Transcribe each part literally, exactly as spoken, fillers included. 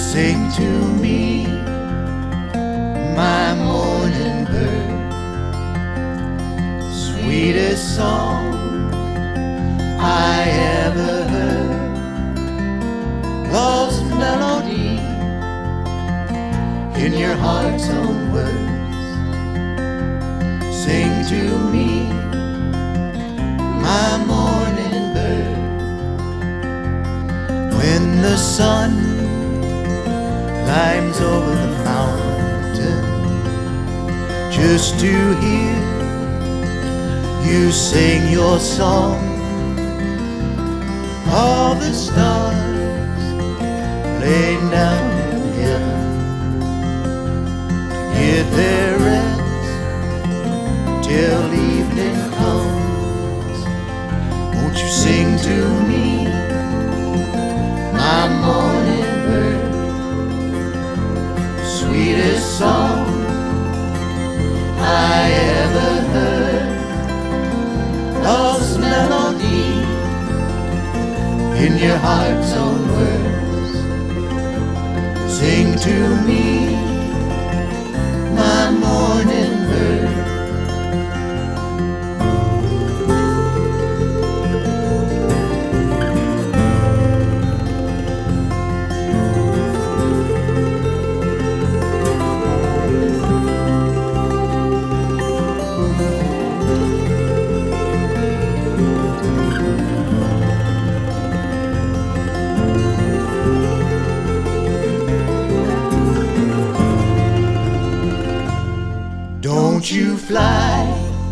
Sing to me, my morning bird, sweetest song I ever heard. Love's melody in your heart's own words. Sing to me, my morning bird. When the sun climbs over the fountain, just to hear you sing your song. All the stars lay down in heaven to get their rest till evening comes. Won't you sing to me, my morning bird, sweetest song I ever heard. Love's melody in your heart's own words. Sing to me, my morning bird. Don't you fly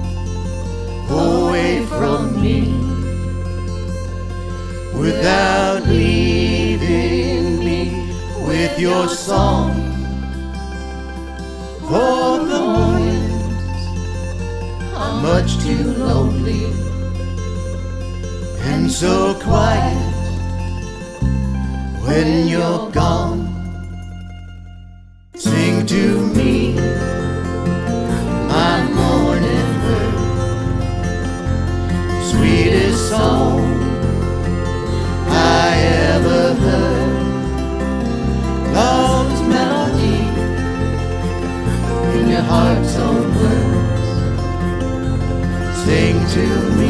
away from me without leaving me with your song. For the mornings are much too lonely and so quiet when you're gone. Sing to me, my morning bird, sweetest song I ever heard. Love's melody in your heart's own words. Sing to me,